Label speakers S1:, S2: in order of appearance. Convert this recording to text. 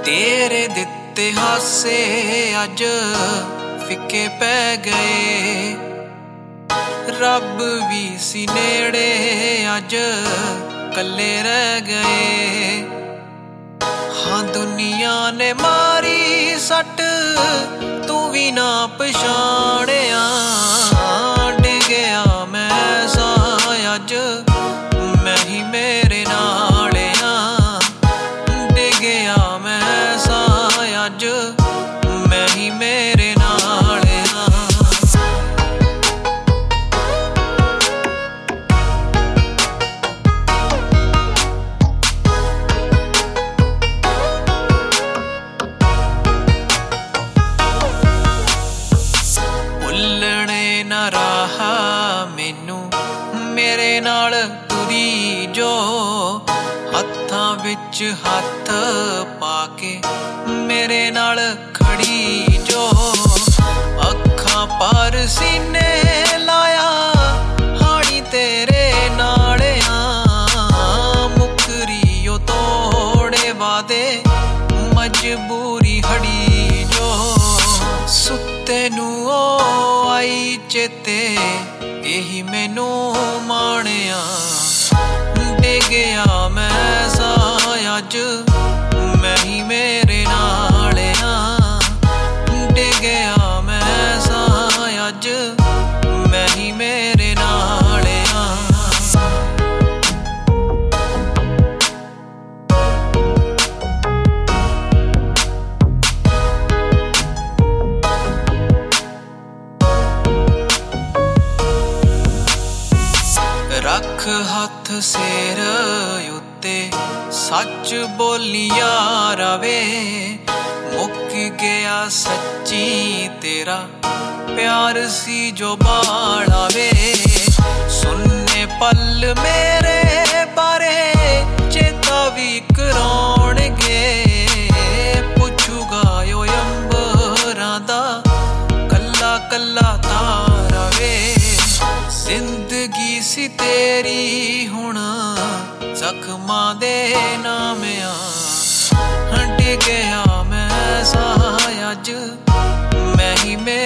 S1: तेरे दिते हासे अज फिके पै गए, रब भी सी नेड़े अज कल्ले रह गए। हाँ दुनिया ने मारी सट तू भी ना पछाणिया, डिगया मैं सा अज मैं ही मेरे नाल आ, डिगया मैं सा अज मैं ही मेरे नाल आ। भुलने ना राह मैनू मेरे नाल तुरी जो, हत्थां विच हत्थ पाके मेरे नाल खड़ी जो। अखां पर सीने लाया हानी तेरे नाल आ, मुकरियो तोड़े वादे मजबूरी हड़ी जो। सुते नू ओ आई चेते यही मैनू माणिया, डिगया मैं सा अज मैं ही मेरे नाल आ, डिगया मैं सा अज मैं ही मेरे नाल आ। रख हथ सिर उत्ते सच बोलिया रवे, मुक गया सच्ची तेरा प्यार सी जो बाड़ावे। सुनने पल मेरे बारे चेता भी कराउणगे, पुछूगा यो अंबरां दा कल्ला कल्ला तारा वे। जिंदगी सी तेरी हुण जख्मां दे नाम आ, डिगया मैं सा अज मैं ही